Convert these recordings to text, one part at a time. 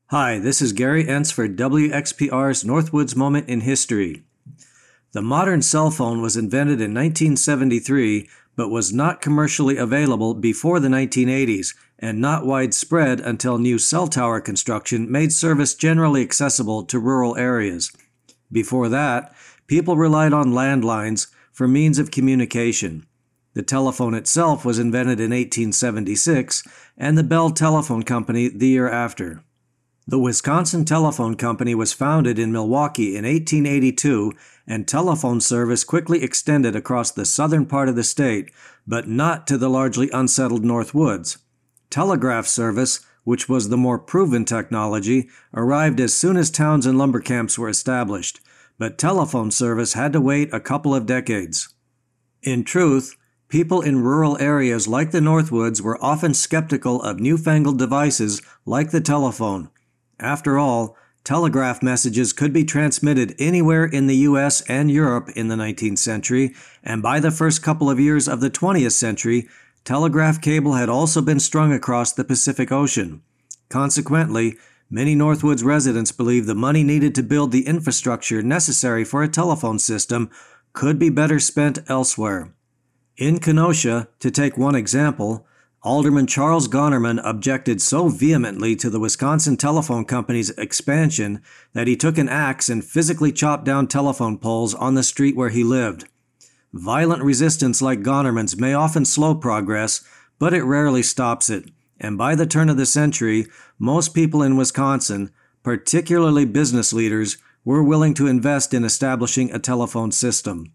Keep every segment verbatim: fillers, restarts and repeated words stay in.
Hi, this is Gary Entz for W X P R's Northwoods Moment in History. The modern cell phone was invented in nineteen seventy-three, but was not commercially available before the nineteen eighties, and not widespread until new cell tower construction made service generally accessible to rural areas. Before that, people relied on landlines for means of communication. The telephone itself was invented in eighteen seventy-six, and the Bell Telephone Company the year after. The Wisconsin Telephone Company was founded in Milwaukee in eighteen eighty-two, and telephone service quickly extended across the southern part of the state, but not to the largely unsettled Northwoods. Telegraph service, which was the more proven technology, arrived as soon as towns and lumber camps were established, but telephone service had to wait a couple of decades. In truth, people in rural areas like the Northwoods were often skeptical of newfangled devices like the telephone. After all, telegraph messages could be transmitted anywhere in the U S and Europe in the nineteenth century, and by the first couple of years of the twentieth century, telegraph cable had also been strung across the Pacific Ocean. Consequently, many Northwoods residents believed the money needed to build the infrastructure necessary for a telephone system could be better spent elsewhere. In Kenosha, to take one example, Alderman Charles Gonnerman objected so vehemently to the Wisconsin Telephone Company's expansion that he took an axe and physically chopped down telephone poles on the street where he lived. Violent resistance like Gonnerman's may often slow progress, but it rarely stops it, and by the turn of the century, most people in Wisconsin, particularly business leaders, were willing to invest in establishing a telephone system.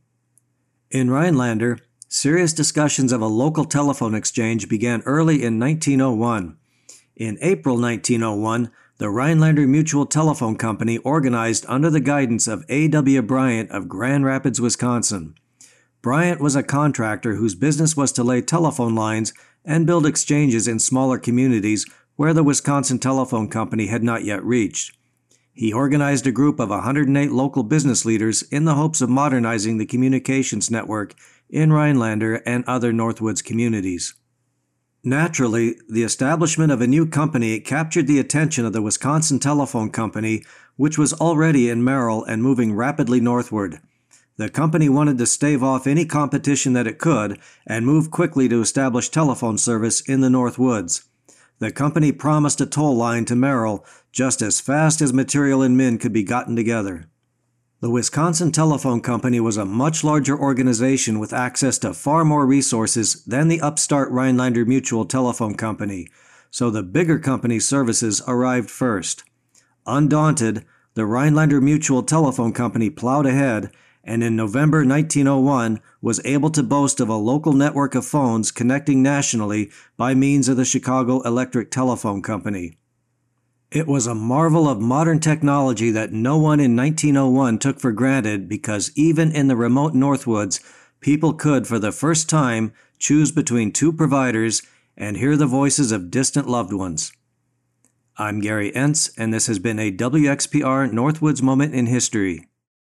In Rhinelander, serious discussions of a local telephone exchange began early in nineteen oh one. In April nineteen oh one, the Rhinelander Mutual Telephone Company organized under the guidance of A W Bryant of Grand Rapids, Wisconsin. Bryant was a contractor whose business was to lay telephone lines and build exchanges in smaller communities where the Wisconsin Telephone Company had not yet reached. He organized a group of one hundred eight local business leaders in the hopes of modernizing the communications network in Rhinelander and other Northwoods communities. Naturally, the establishment of a new company captured the attention of the Wisconsin Telephone Company, which was already in Merrill and moving rapidly northward. The company wanted to stave off any competition that it could and move quickly to establish telephone service in the Northwoods. The company promised a toll line to Merrill just as fast as material and men could be gotten together. The Wisconsin Telephone Company was a much larger organization with access to far more resources than the upstart Rhinelander Mutual Telephone Company, so the bigger company's services arrived first. Undaunted, the Rhinelander Mutual Telephone Company plowed ahead, and in November nineteen oh one was able to boast of a local network of phones connecting nationally by means of the Chicago Electric Telephone Company. It was a marvel of modern technology that no one in nineteen oh one took for granted because even in the remote Northwoods, people could, for the first time, choose between two providers and hear the voices of distant loved ones. I'm Gary Entz, and this has been a W X P R Northwoods Moment in History.